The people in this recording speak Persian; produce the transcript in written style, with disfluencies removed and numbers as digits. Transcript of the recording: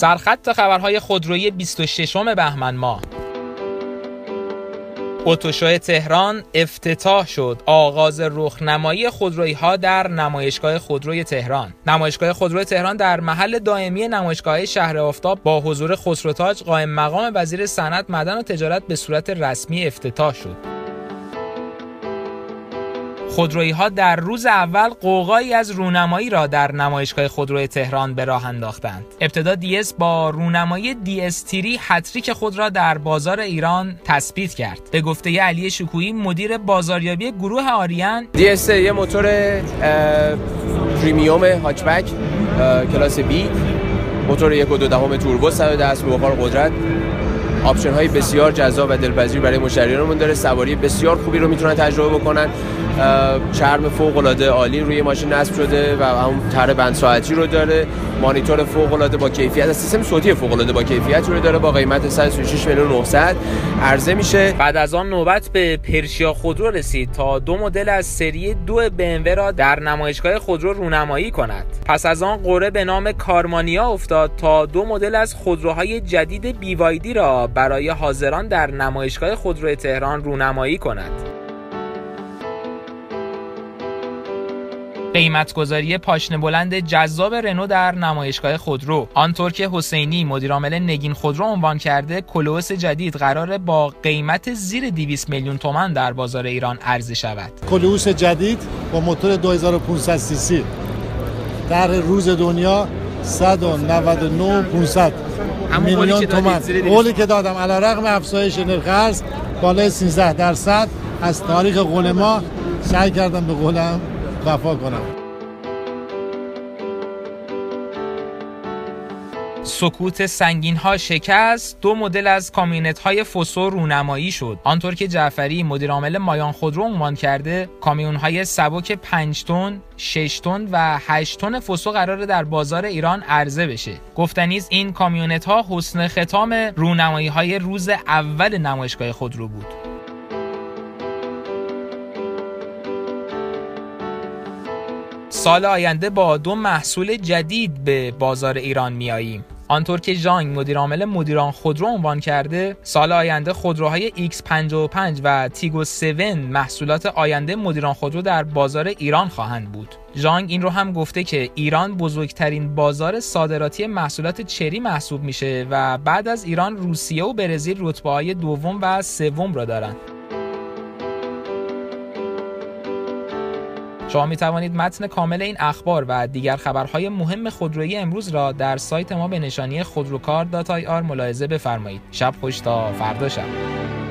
سرخط خبرهای خودرویی 26 بهمن ماه. اتوشو تهران افتتاح شد. آغاز رخنمایی خودرویی‌ها در نمایشگاه خودروی تهران. نمایشگاه خودروی تهران در محل دائمی نمایشگاه شهر آفتاب با حضور خسروتاج قائم مقام وزیر صنعت، معدن و تجارت به صورت رسمی افتتاح شد. خودرویی‌ها در روز اول غوغایی از رونمایی را در نمایشگاه خودروی تهران به راه انداختند. ابتدا DS با رونمایی DS3 هتریک خود را در بازار ایران تثبیت کرد. به گفته علی شکویی مدیر بازاریابی گروه آریان، DS یه موتور پریمیوم هاچبک کلاس B، موتور 1.2 توربو، 110 اسب بخار قدرت، آپشن های بسیار جذاب و دلپذیر برای مشتریانمون داره. سواری بسیار خوبی رو میتونن تجربه بکنن. چرم فوق العاده عالی روی ماشین نصب شده و هم طرح بند ساعتی رو داره. مانیتور فوق العاده با کیفیت، سیستم صوتی فوق العاده با کیفیت رو داره. با قیمت 136 میلیون 900 عرضه میشه. بعد از آن نوبت به پرشیا خودرو رسید تا 2 مدل از سری 2 BMW را در نمایشگاه خودرو رونمایی کند. پس از آن قرعه به نام کارمانیا افتاد تا 2 مدل از خودروهای جدید BYD را برای حاضران در نمایشگاه خودروی تهران رونمایی کند. قیمتگذاری پاشنه بلند جذاب رنو در نمایشگاه خودرو. آنطور که حسینی مدیرعامل نگین خودرو عنوان کرده، کلوس جدید قراره با قیمت زیر 200 میلیون تومان در بازار ایران عرضه شود. کلوس جدید با موتور 2500 سی سی در روز دنیا 199,500 میلیون تومان. قولی که دادم علیرغم افزایش نرخ ارز بالای 13% از تاریخ قول ما، سعی کردم به قولم وفا کنم. سکوت سنگین ها شکست. 2 مدل از کامیونت های فوسو رونمایی شد. آنطور که جعفری مدیرعامل مایان خودرو عنوان کرده، کامیون های سبک 5 تن، 6 تن و 8 تن فوسو قراره در بازار ایران عرضه بشه. گفتنی است این کامیونت ها حسن ختام رونمایی های روز اول نمایشگاه خودرو بود. سال آینده با 2 محصول جدید به بازار ایران میاییم. آنطور که ژانگ مدیرعامل مدیران خودرو عنوان کرده، سال آینده خودروهای X55 و تیگو 7 محصولات آینده مدیران خودرو در بازار ایران خواهند بود. ژانگ این رو هم گفته که ایران بزرگترین بازار صادراتی محصولات چری محسوب میشه و بعد از ایران روسیه و برزیل رتبه‌های 2 و 3 را دارند. شما می توانید متن کامل این اخبار و دیگر خبرهای مهم خودرویی امروز را در سایت ما به نشانی خودروکار.ir ملاحظه بفرمایید. شب خوش تا فردا شب.